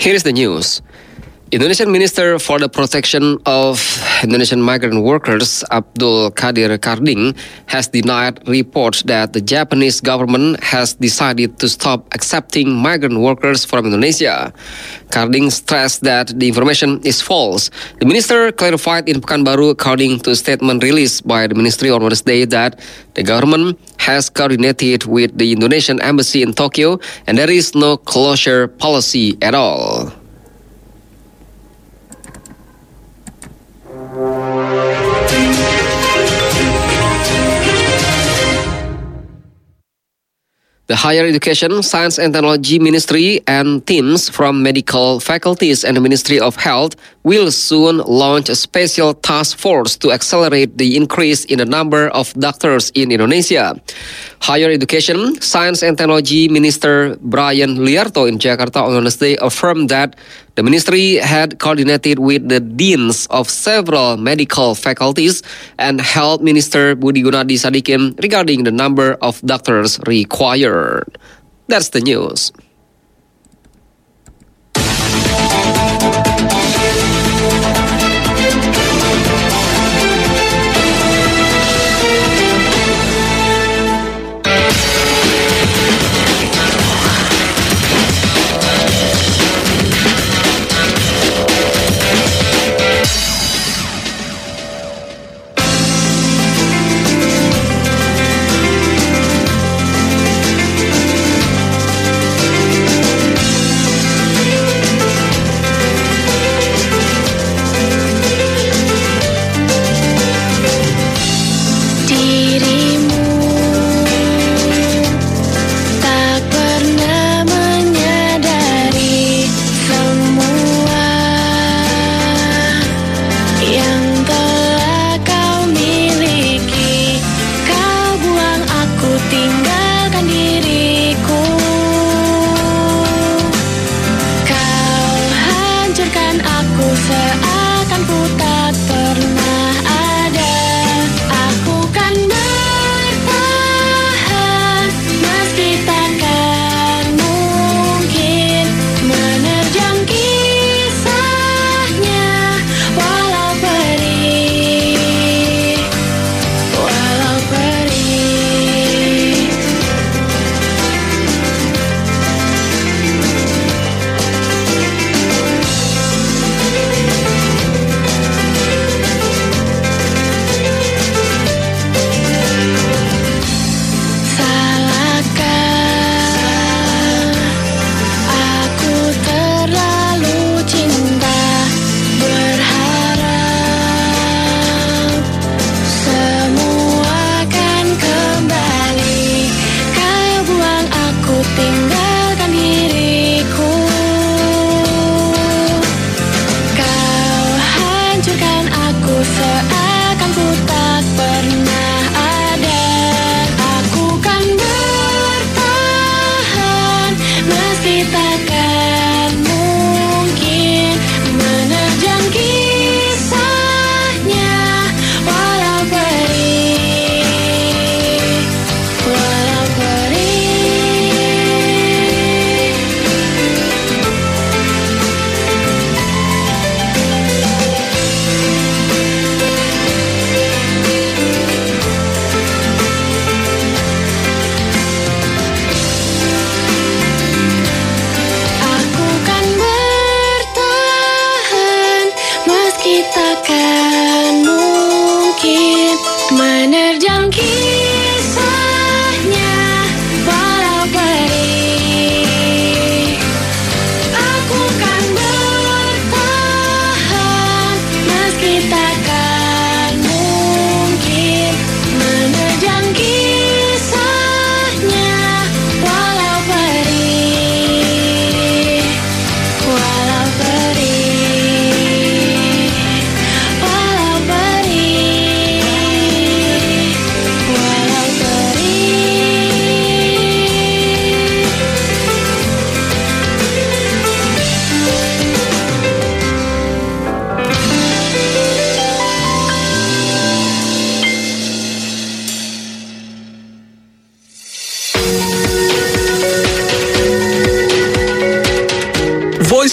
Here is the news. Indonesian Minister for the Protection of Indonesian Migrant Workers, Abdul Qadir Karding, has denied reports that the Japanese government has decided to stop accepting migrant workers from Indonesia. Karding stressed that the information is false. The minister clarified in Pekanbaru, according to a statement released by the ministry on Wednesday, that the government has coordinated with the Indonesian embassy in Tokyo and there is no closure policy at all. The Higher Education, Science and Technology Ministry and teams from medical faculties and the Ministry of Health will soon launch a special task force to accelerate the increase in the number of doctors in Indonesia. Higher Education, Science and Technology Minister Brian Liarto in Jakarta on Wednesday affirmed that the ministry had coordinated with the deans of several medical faculties and Health Minister Budi Gunadi Sadikin regarding the number of doctors required. That's the news.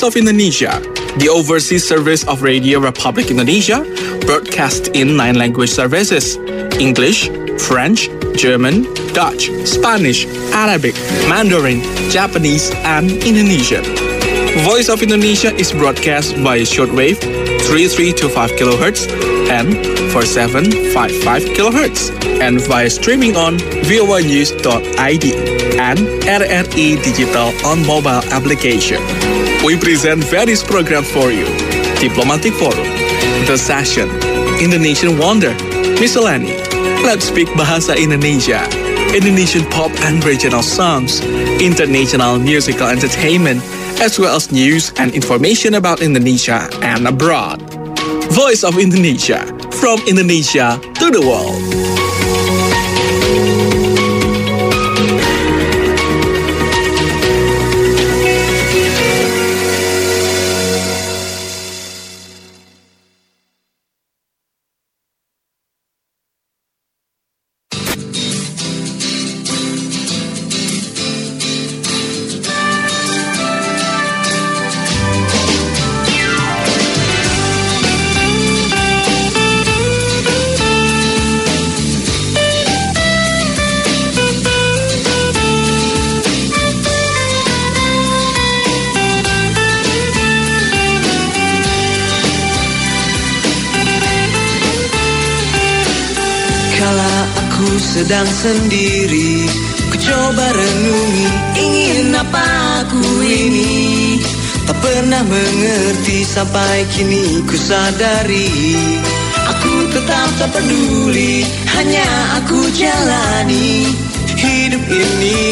of Indonesia, the overseas service of Radio Republic Indonesia, broadcast in 9 language services: English, French, German, Dutch, Spanish, Arabic, Mandarin, Japanese, and Indonesian. Voice of Indonesia is broadcast via shortwave 3325 kHz and 4755 kHz, and via streaming on voanews.id and RRI Digital on mobile application. We present various programs for you: Diplomatic Forum, The Session, Indonesian Wonder, Miscellany, Let's Speak Bahasa Indonesia, Indonesian pop and regional songs, international musical entertainment, as well as news and information about Indonesia and abroad. Voice of Indonesia, from Indonesia to the world. Sedang sendiri, ku coba renungi, ingin apa aku ini. Tak pernah mengerti sampai kini ku sadari, aku tetap tak peduli, hanya aku jalani hidup ini.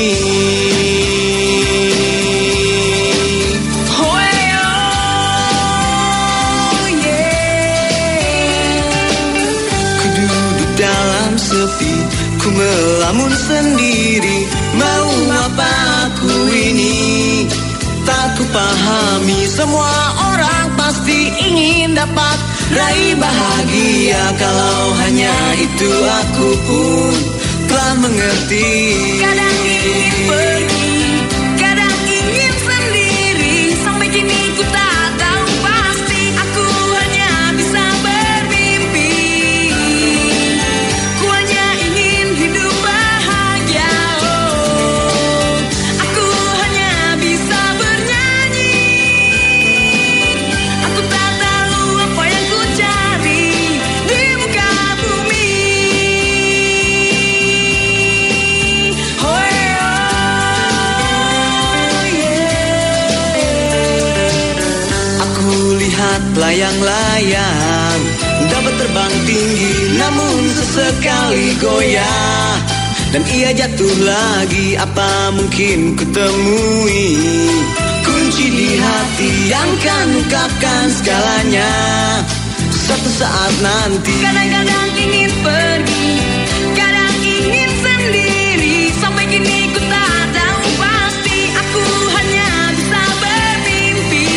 Ku duduk dalam sepi, ku melamun sendiri, mau apa aku ini? Tak ku pahami, semua orang pasti ingin dapat raih bahagia. Kalau hanya itu aku pun telah mengerti. Kadang ingin pergi, kadang ingin sendiri, sampai kini ku tak tahu pasti, aku hanya bisa bermimpi. Ku hanya ingin hidup bahagia, oh. Aku hanya bisa bernyanyi. Aku tak tahu apa yang ku cari di muka bumi. Oh, yeah. Aku lihat layang-layang dapat terbang tinggi, namun sesekali goyah dan ia jatuh lagi. Apa mungkin ku temui kunci di hati yang kan ungkapkan segalanya suatu saat nanti. Kadang-kadang ingin pergi, kadang ingin sendiri, sampai kini ku tak tahu pasti, aku hanya bisa bermimpi.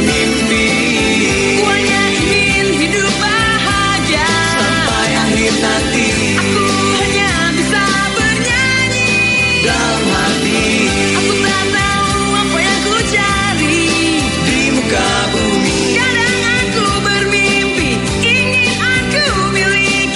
Ku hanya ingin hidup bahagia sampai akhir nanti. Aku hanya bisa bernyanyi dalam hati. Aku tak tahu apa yang ku cari di muka bumi. Kadang aku bermimpi, ingin aku miliki.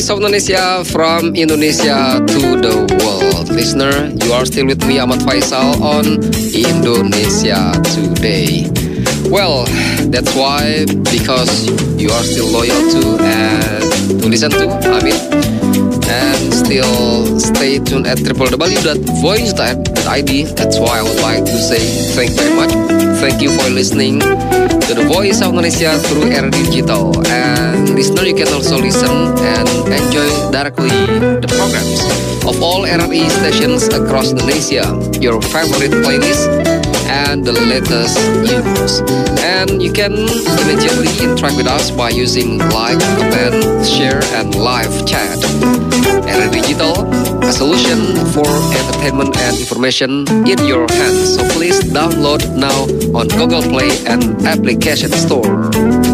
Voice of Indonesia from Indonesia to the world. Listener, you are still with me, Ahmad Faisal, on Indonesia Today. Well, that's why, because you are still loyal to and to listen to Amit, and still stay tuned at www.voice.id. That's why I would like to say thank you very much. Thank you for listening to the Voice of Indonesia through RRI Digital. And listener, you can also listen and enjoy directly the programs of all RRI stations across Indonesia, your favorite playlist, and the latest news. And you can immediately interact with us by using like, comment, share, and live chat. RRI Digital, a solution for entertainment and information in your hands. So please download now on Google Play and Application Store.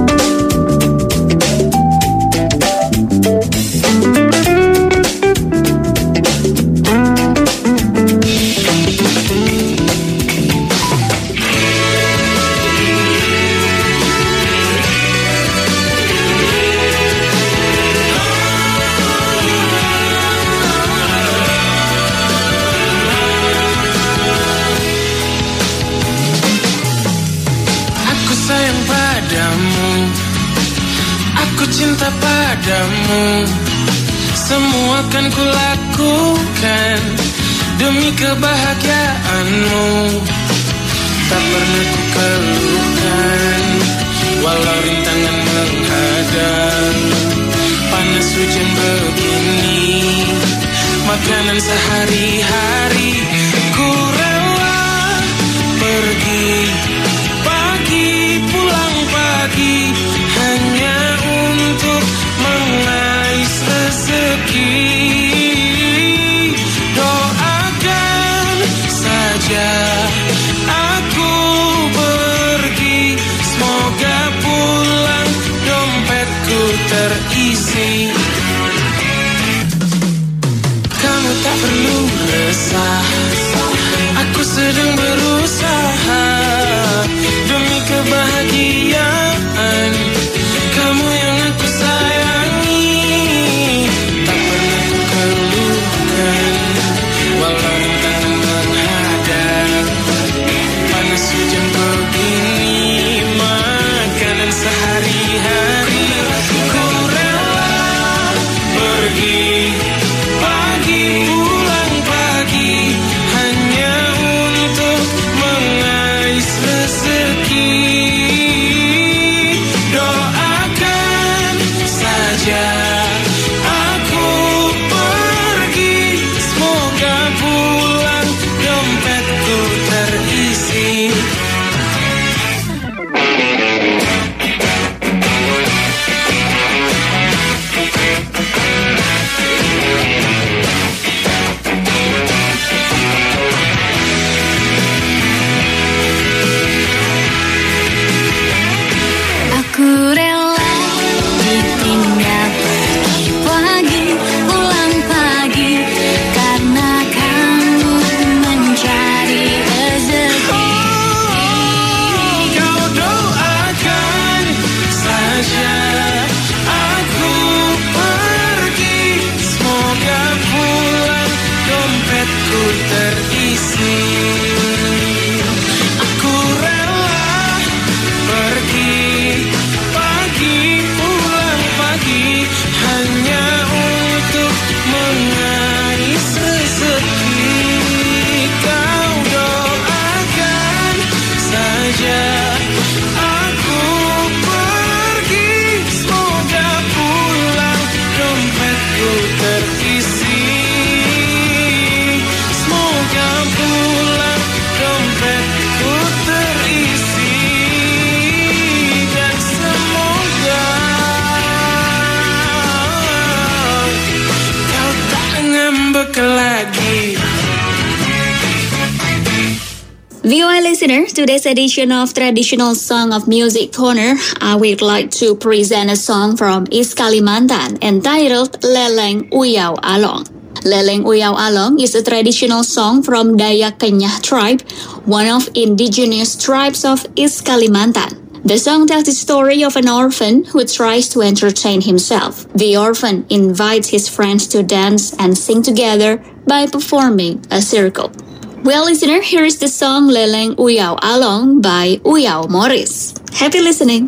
Cinta padamu, semua akan kulakukan demi kebahagiaanmu. Tak pernah ku keluhkan, walau rintangan menghadang. Panas hujan begini, makanan sehari-hari. Ku rela pergi pagi, pulang pagi, hanya untuk mengais rezeki. Doakan saja aku pergi, semoga pulang dompetku terisi. Kamu tak perlu resah, aku sedang berusaha demi kebahagiaan kamu yang aku sayangi. Tak pernah ku keluhkan, walau rintangan menghadang. Panas hujan begini, makanan sehari-hari. Ku rela pergi pagi, pulang pagi, hanya untuk mengais rezeki. Aku pergi, semoga pulang dompetku terisi. Aku rela ditinggal pergi pagi, pulang pagi, karena kamu mencari rezeki. Kau doakan saja aku pergi, semoga pulang dompetku terisi. Aku rela pergi pagi, pulang pagi, hanya untuk mengais rezeki. Kau doakan saja aku pergi, semoga pulang dompetku terisi. Semoga pulang dompetku terisi. Dan semoga kau tak ngambek lagi. VOA listeners, today's edition of Traditional Song of Music Corner, I would like to present a song from East Kalimantan entitled Leleng Uyau Along. Leleng Uyau Along is a traditional song from Dayak Kenyah tribe, one of indigenous tribes of East Kalimantan. The song tells the story of an orphan who tries to entertain himself. The orphan invites his friends to dance and sing together by performing a circle. Well, listener, here is the song Leleng Uyao Along by Uyao Morris. Happy listening.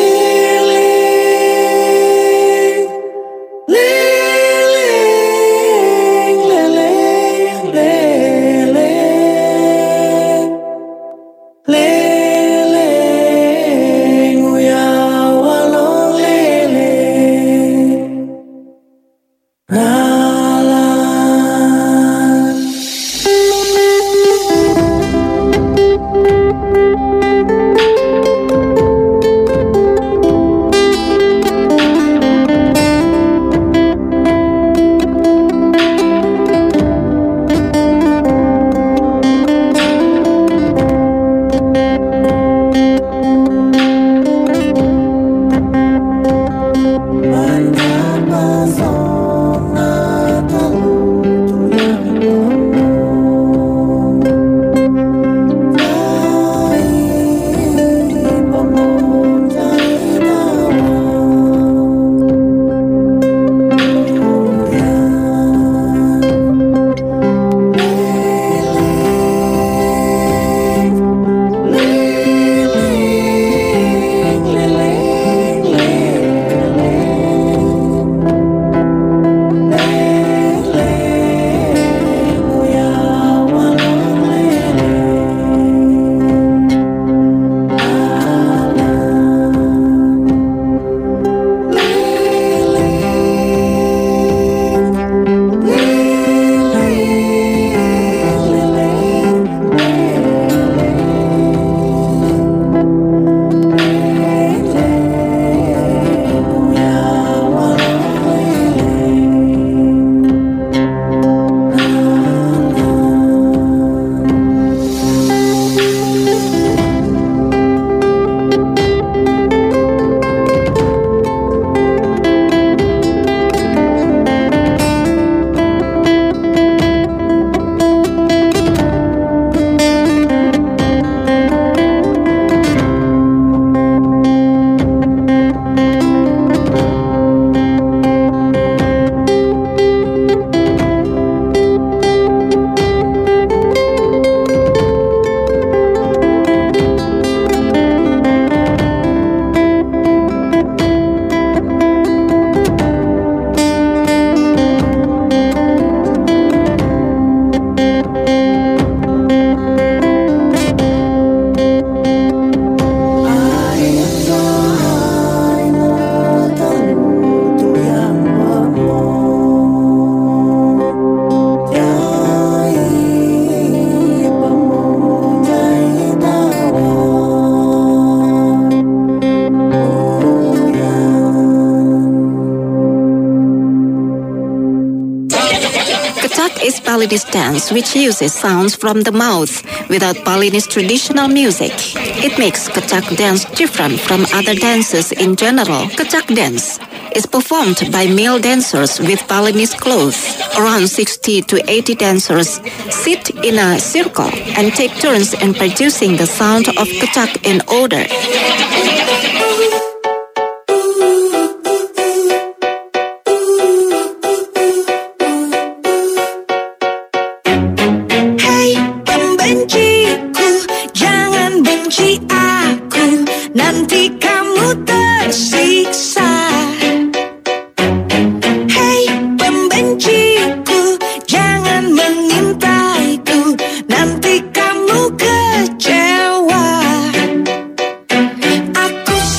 is Balinese dance, which uses sounds from the mouth without Balinese traditional music. It makes Kecak dance different from other dances in general. Kecak dance is performed by male dancers with Balinese clothes. Around 60 to 80 dancers sit in a circle and take turns in producing the sound of Kecak in order. Nanti kamu tersiksa. Hei pembenciku, jangan mengintaiku. Nanti kamu kecewa. Aku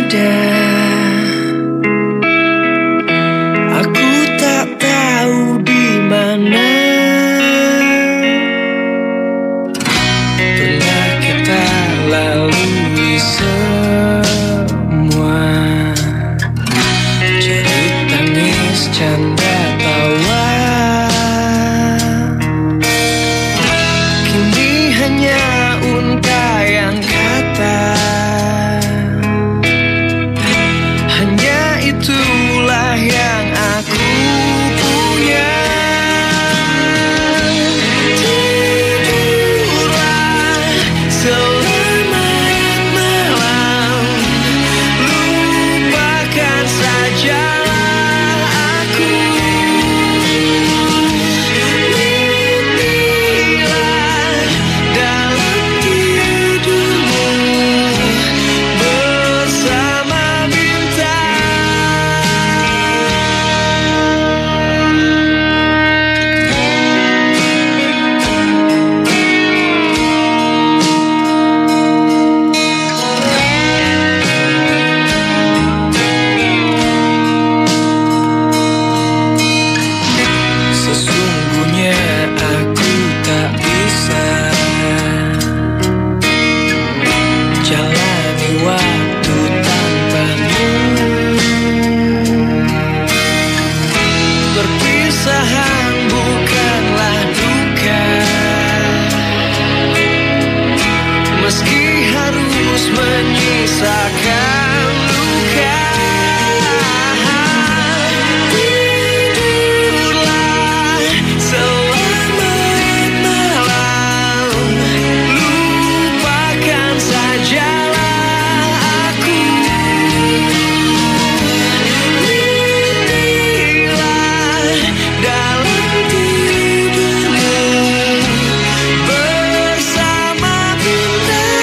ada. Aku tak tahu di mana. Pernah kita lalui semua, jerit tangis canda tawa. Kini hanya untaian kata. Hanya itulah yang aku punya. Tidurlah selamat malam, lupakan sajalah aku. Mimpilah dalam tidurmu bersama bintang. Sesungguhnya aku tak bisa jalani waktu tanpamu. Perpisahan bukanlah duka, meski harus menyisakan luka. Tidurlah selamat malam, lupakan sajalah aku. Mimpilah dalam tidurmu bersama bintang.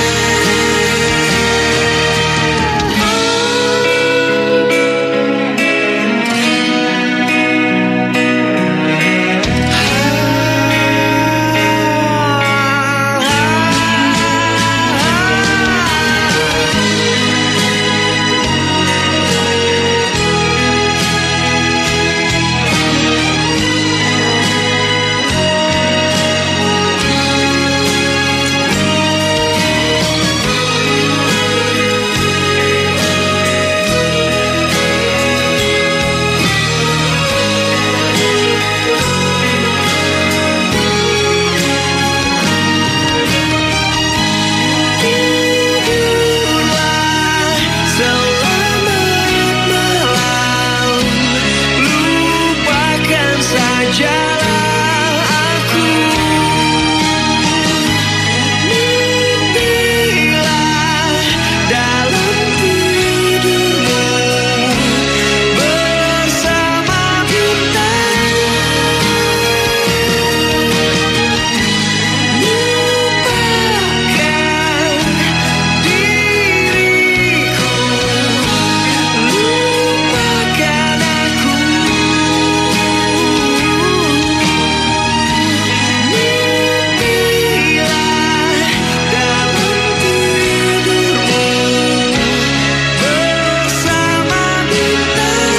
Selamat malam, lupakan sajalah aku. Mimpilah dalam tidurmu bersama bintang. Lupakan diriku, lupakan aku. Mimpilah dalam tidurmu bersama bintang.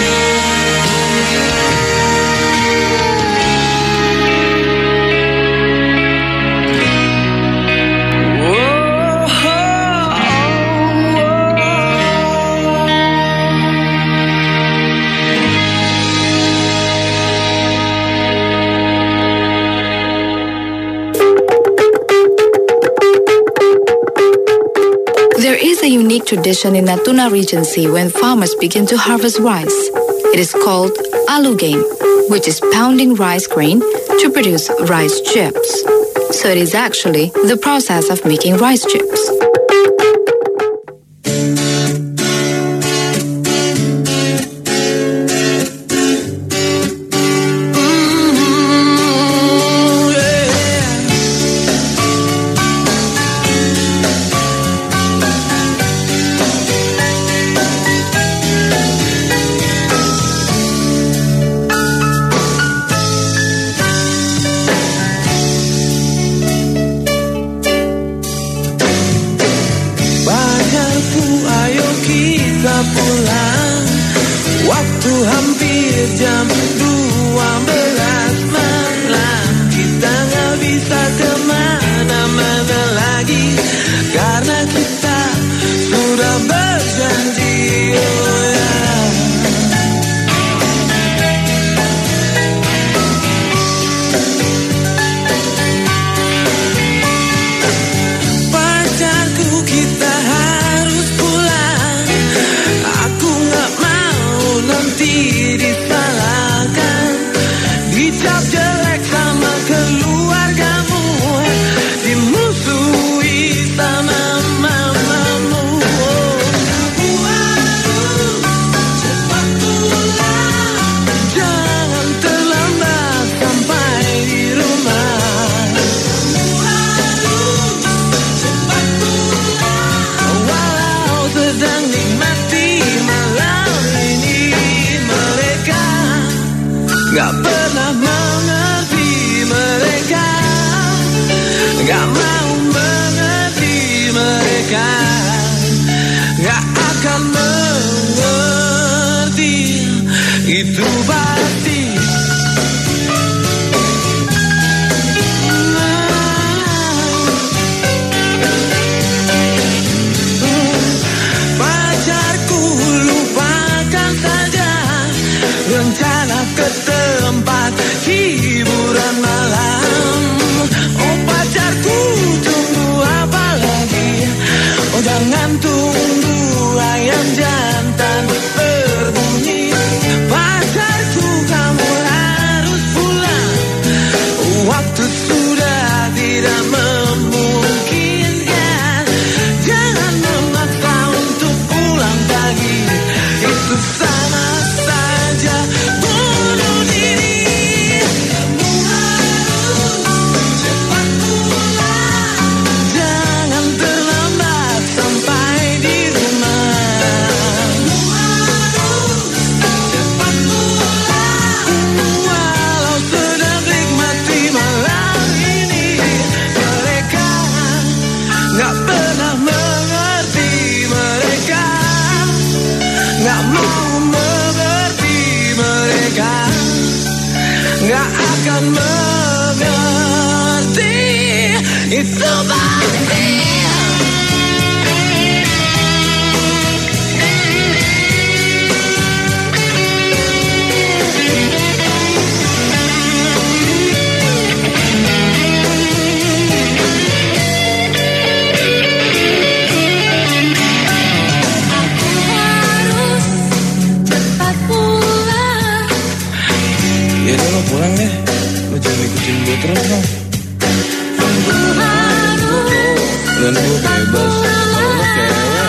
There is a unique tradition in Natuna Regency when farmers begin to harvest rice. It is called alu game, which is pounding rice grain to produce rice chips. So it is actually the process of making rice chips. itu pasti. Ya udah lo pulang deh. Lo jangan ikutin gue terus dong. Dan gue bebas. Kalau lo cewek.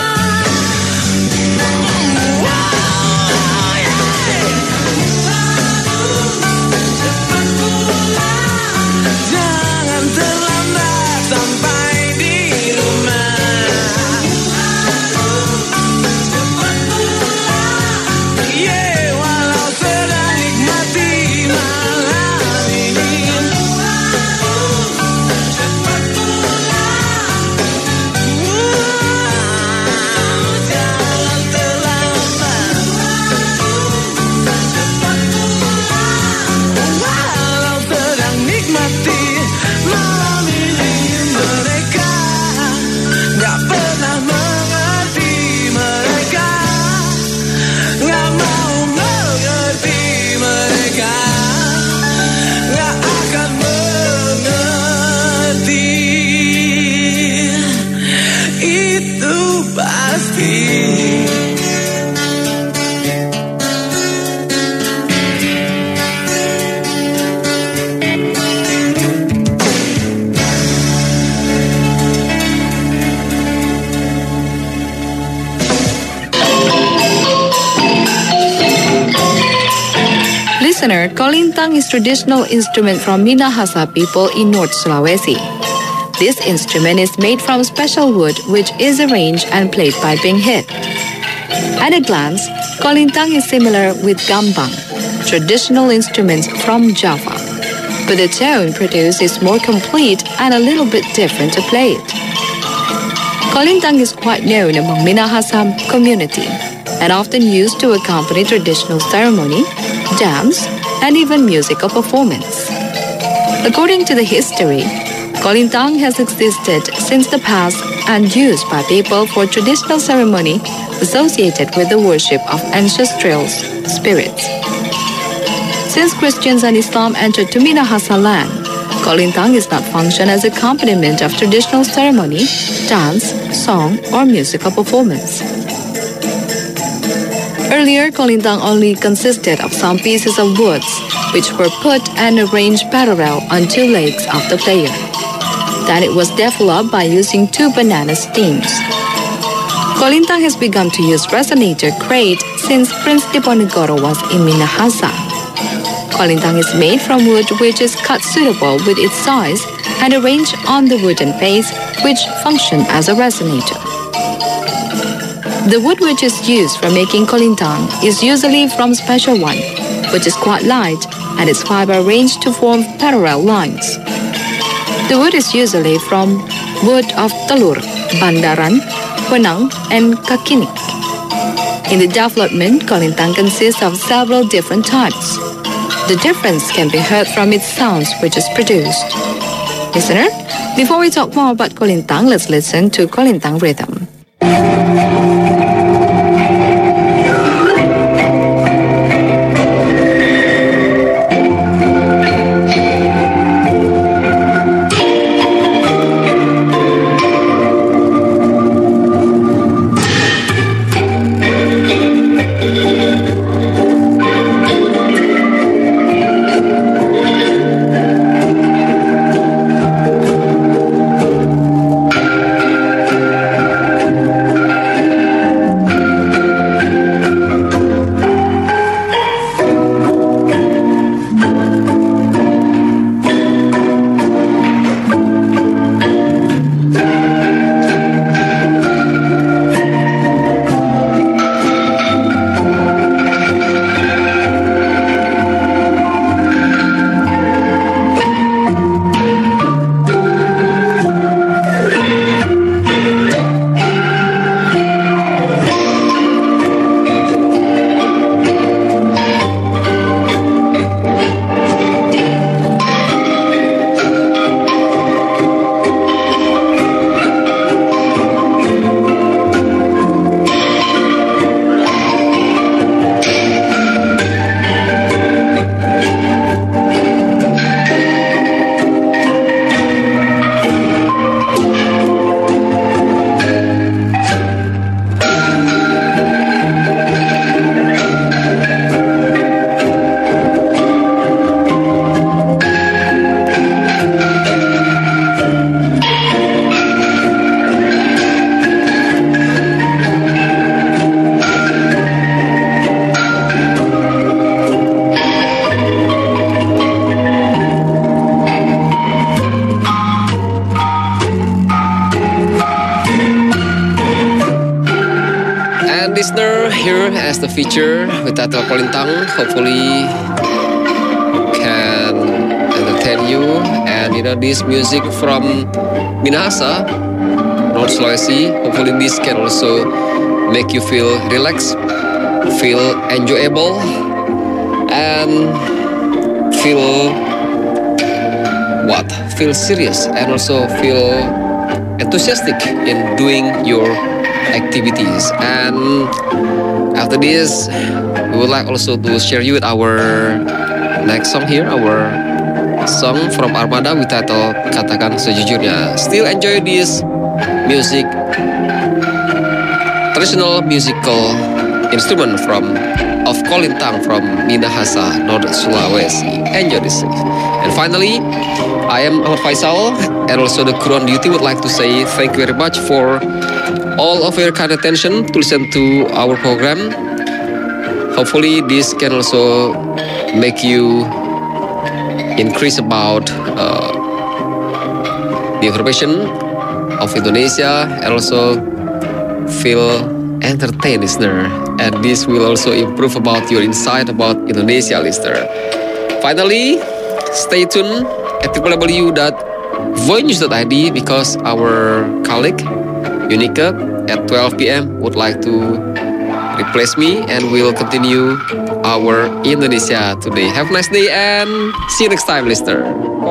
Jangan terlambat sampai di rumah. Yeah, walau sedang nikmati malam ini. Jangan terlambat. Walau sedang nikmati malam ini, mereka gak pernah mengerti, mereka gak mau mengerti, mereka gak akan mengerti, itu pasti. Listener, kolintang is traditional instrument from Minahasa people in North Sulawesi. This instrument is made from special wood which is arranged and played by being hit. At a glance, kolintang is similar with gambang, traditional instruments from Java. But the tone produced is more complete and a little bit different to play it. Kolintang is quite known among Minahasa community and often used to accompany traditional ceremony, dance, and even musical performance. According to the history, kolintang has existed since the past and used by people for traditional ceremony associated with the worship of ancestral spirits. Since Christians and Islam entered to Minahasa land, kolintang is not function as accompaniment of traditional ceremony, dance, song, or musical performance. Earlier, kolintang only consisted of some pieces of woods, which were put and arranged parallel on two legs of the player. Then it was developed by using two banana stems. Kolintang has begun to use resonator crate since Prince Diponegoro was in Minahasa. Kolintang is made from wood which is cut suitable with its size and arranged on the wooden base which function as a resonator. The wood which is used for making kolintang is usually from special one, which is quite light and its fiber arranged to form parallel lines. The wood is usually from wood of telur, bandaran, wenang, and kakinik. In the development, kolintang consists of several different types. The difference can be heard from its sounds which is produced. Listener, before we talk more about kolintang, let's listen to kolintang rhythm. here as the feature with title Kolintang. Hopefully can entertain you. And this music from Minahasa, North Sulawesi. Hopefully this can also make you feel relaxed, feel enjoyable, and feel serious, and also feel enthusiastic in doing your activities. And after this, we would like also to share you with our next song here, our song from Armada with title Katakan Sejujurnya. Still enjoy this music, traditional musical instrument of Kolintang from Minahasa, North Sulawesi. Enjoy this. And finally, I am Ahmad Faisal, and also the crew on duty would like to say thank you very much for all of your kind attention to listen to our program. Hopefully this can also make you increase about the information of Indonesia, and also feel entertained, listener. And this will also improve about your insight about Indonesia, listener. Finally, stay tuned at www.voinews.id, because our colleague Unika at 12 p.m. would like to replace me, and we'll continue our Indonesia today. Have a nice day and see you next time, listener.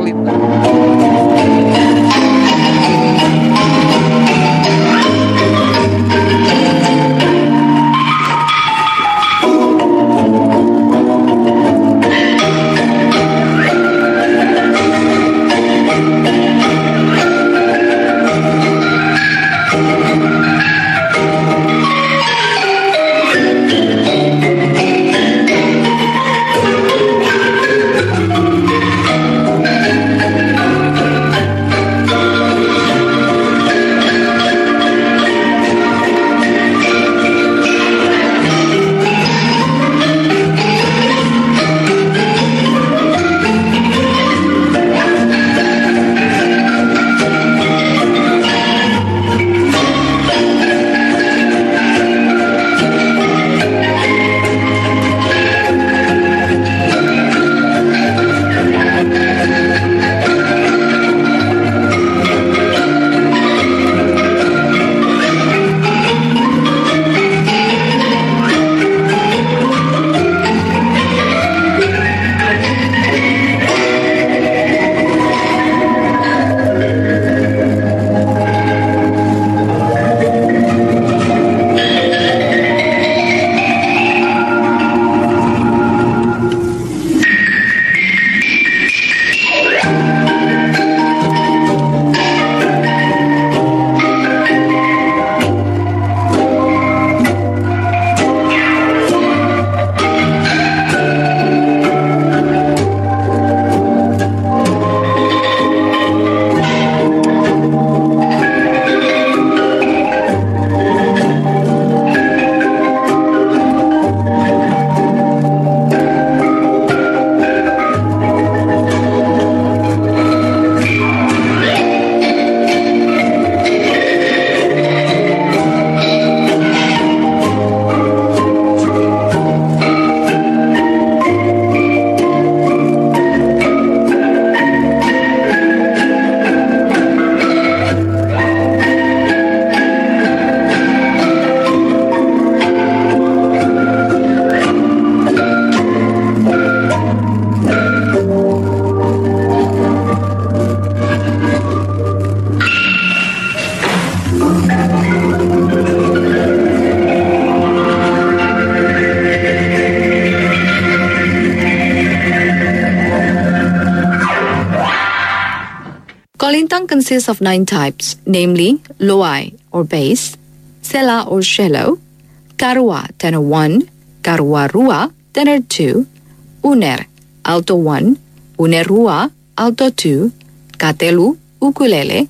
Kolintang consists of 9 types, namely Loai or bass, Sela or shallow, Karua tenor 1, Karua Rua tenor 2, Uner alto 1, Uner Rua alto 2, Katelu ukulele,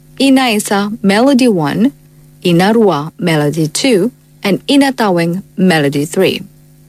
Inaesa melody 1, Inarua melody 2, and Inataweng melody 3.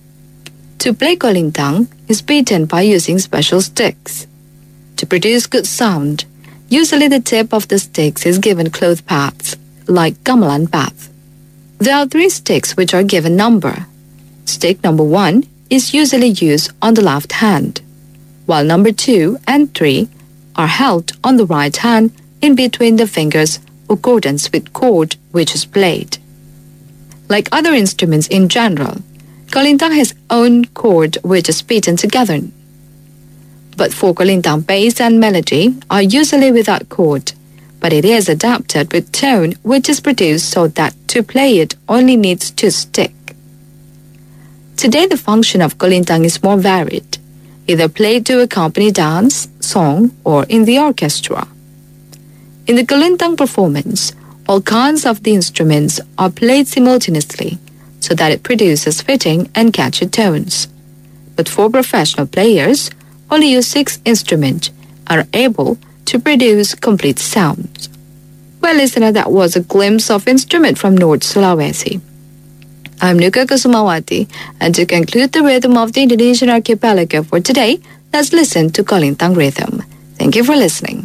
To play Kolintang is beaten by using special sticks. To produce good sound, usually the tip of the sticks is given cloth pads, like gamelan pads. There are 3 sticks which are given number. Stick number 1 is usually used on the left hand, while number 2 and 3 are held on the right hand in between the fingers accordance with chord which is played. Like other instruments in general, Kalintang has own chord which is beaten together. But for Kalintang, bass and melody are usually without chord, but it is adapted with tone which is produced so that to play it only needs 2 sticks. Today the function of Kalintang is more varied, either played to accompany dance, song, or in the orchestra. In the Kalintang performance, all kinds of the instruments are played simultaneously so that it produces fitting and catchy tones. But for professional players, only use 6 instruments are able to produce complete sounds. Well, listener, that was a glimpse of instrument from North Sulawesi. I'm Nuka Kusumawati, and to conclude the rhythm of the Indonesian archipelago for today, let's listen to Kalintang rhythm. Thank you for listening.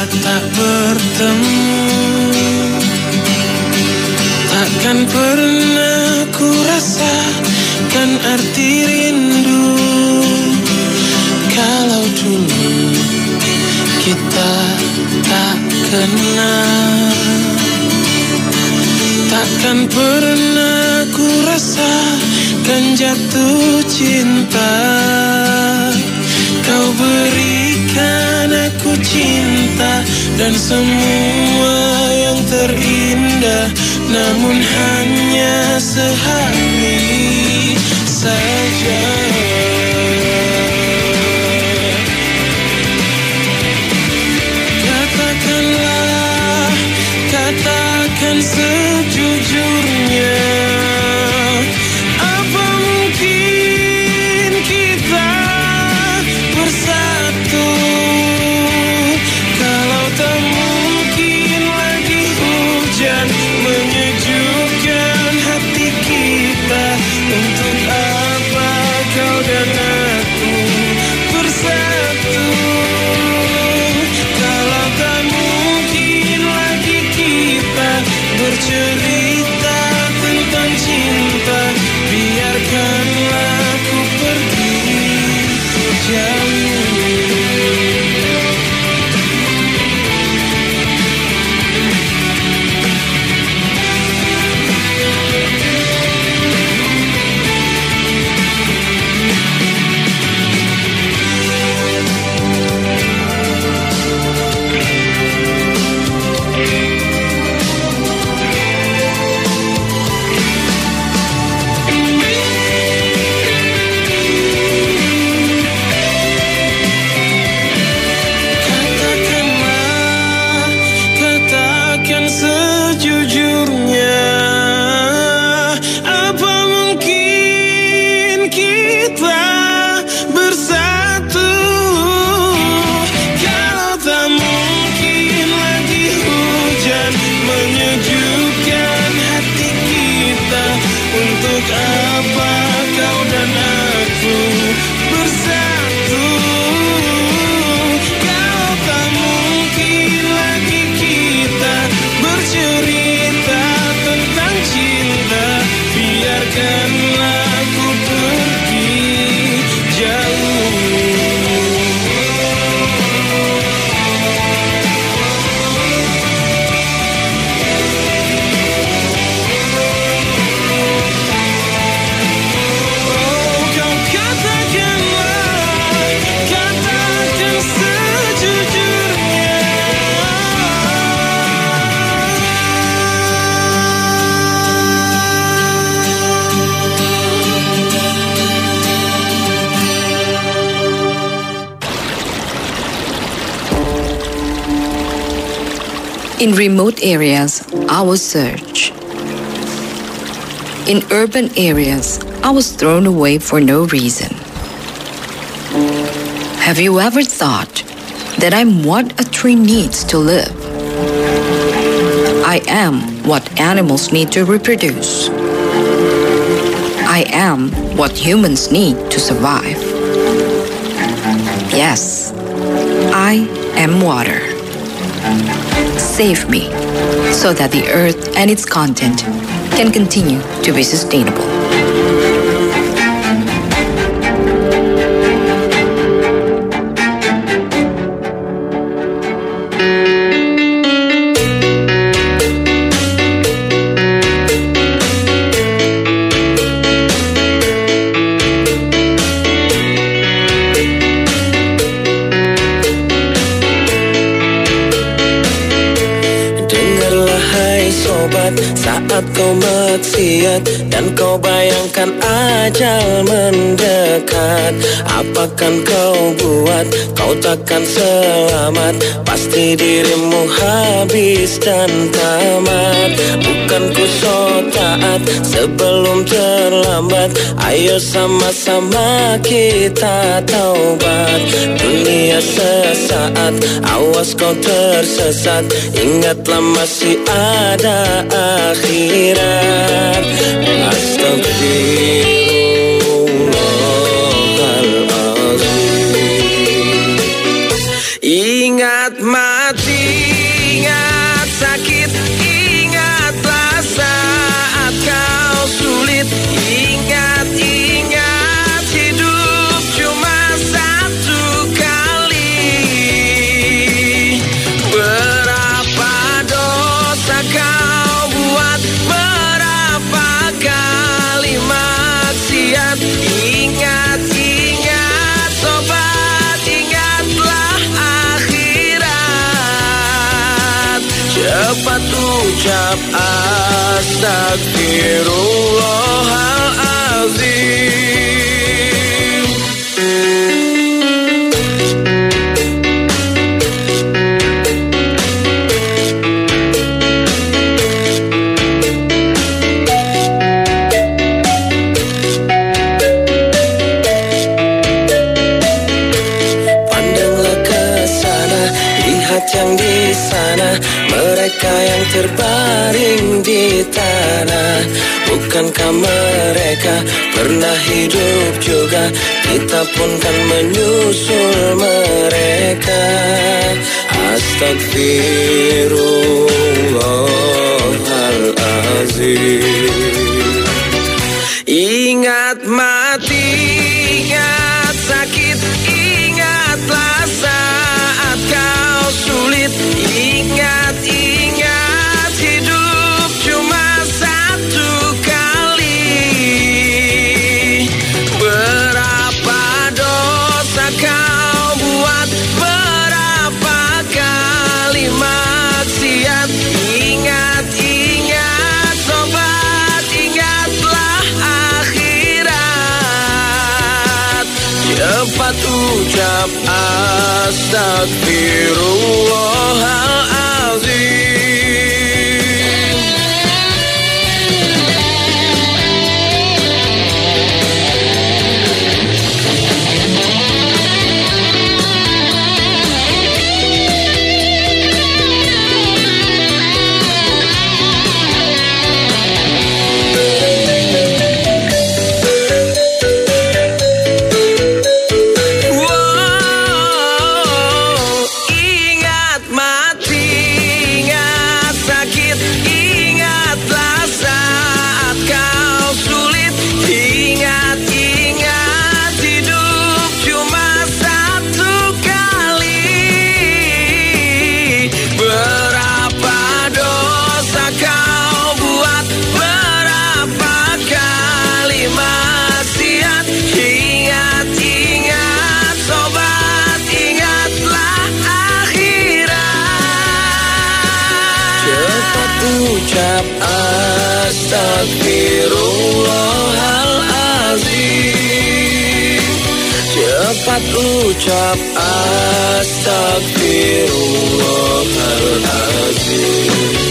tak bertemu, takkan pernah ku rasakan arti rindu. Kalau dulu kita tak kenal, takkan pernah ku rasakan jatuh cinta. Kau berikan aku cinta dan semua yang terindah, namun hanya sehari saja. Katakanlah, katakan sejujurnya, apa mungkin kita bersatu? Kalau tak mungkin lagi hujan menyejukkan hati kita, untuk apa kau dan aku bersatu? Kalau tak mungkin lagi kita bercerita tentang cinta, biarkanlah aku pergi jauh. Sejujurnya, apa mungkin kita bersatu? Kalau tak mungkin lagi hujan menyejukkan hati kita, untuk apa kau dan aku bersatu? Kalau tak mungkin lagi kita bercerita tentang cinta, biarkanlah aku pergi jauh. Oh, kau katakanlah, katakan sejujurnya. In remote areas, I was searched. In urban areas, I was thrown away for no reason. Have you ever thought that I'm what a tree needs to live? I am what animals need to reproduce. I am what humans need to survive. Yes, I am water. Save me so that the earth and its content can continue to be sustainable. Saat kau maksiat dan kau bayangkan ajal mendekat, apakan kau buat? Kau takkan selamat, pasti dirimu habis dan tamat. Bukan ku so taat sebelum terlambat, ayo sama-sama kita taubat. Dunia sesaat, awas kau tersesat, ingatlah masih ada akhirat. Astagfirullahaladzim. Ingat mati ucap astagfirullahalazim. Pandanglah ke sana, lihat yang di sana, mereka yang terbaring di tanah. Bukankah mereka pernah hidup juga? Kita pun kan menyusul mereka. Astagfirullahalazim. Ingat mati, ingat sakit, ingatlah saat kau sulit. Ingat, ingat hidup cuma satu kali. Berapa dosa kau buat, berapa kali maksiat. Ingat, ingat sobat, ingatlah akhirat. Cepat ucap astagfirullahalazim. Ingat mati, ingat sakit, ingatlah saat kau sulit. Ingat, ingat hidup cuma satu kali. Berapa dosa kau buat, berapa kali maksiat. Ingat, ingat sobat, ingatlah akhirat. Cepat ucap astagfirullahalazim. Cepat ucap astagfirullahalazim.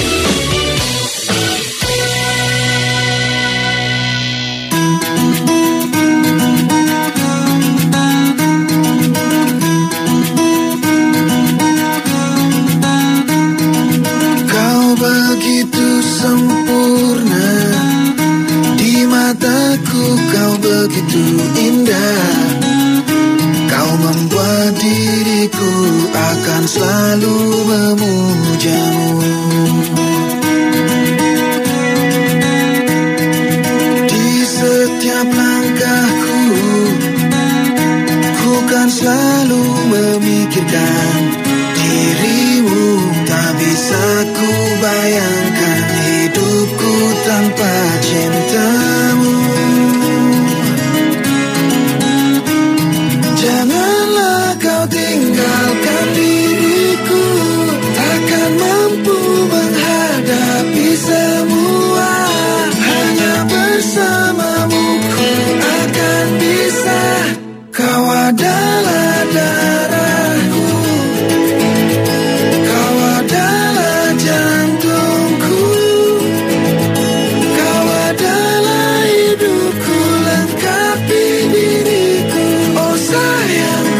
Kau begitu sempurna, di mataku kau begitu indah. Kau membuat diriku akan selalu memujamu. Di setiap langkahku, ku kan selalu memikirkan dirimu. Tak bisa ku bayangkan hidupku tanpa cintamu. Janganlah kau tinggalkan diriku, takkan mampu menghadapi semua. Hanya bersamamu ku akan bisa. Kau adalah darahku, kau adalah jantungku, kau adalah hidupku, lengkapi diriku. Oh sayang,